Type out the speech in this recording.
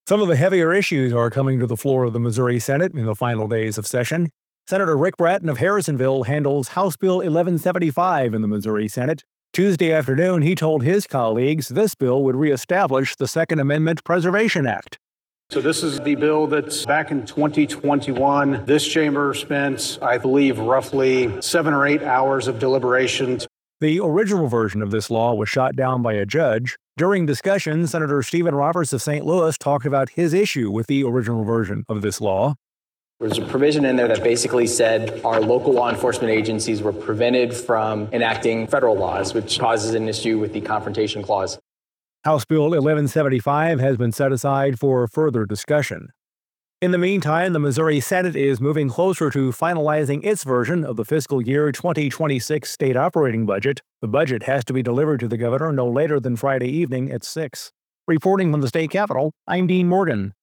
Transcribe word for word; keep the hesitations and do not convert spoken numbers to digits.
Some of the heavier issues are coming to the floor of the Missouri Senate in the final days of session. Senator Rick Bratton of Harrisonville handles House Bill eleven seventy-five in the Missouri Senate. Tuesday afternoon, he told his colleagues this bill would reestablish the Second Amendment Preservation Act. So this is the bill that's back in twenty twenty-one. This chamber spent, I believe, roughly seven or eight hours of deliberation. The original version of this law was shot down by a judge. During discussion, Senator Stephen Roberts of Saint Louis talked about his issue with the original version of this law. There's a provision in there that basically said our local law enforcement agencies were prevented from enacting federal laws, which causes an issue with the Confrontation Clause. House Bill eleven seventy-five has been set aside for further discussion. In the meantime, the Missouri Senate is moving closer to finalizing its version of the fiscal year twenty twenty-six state operating budget. The budget has to be delivered to the governor no later than Friday evening at six. Reporting from the state capitol, I'm Dean Morgan.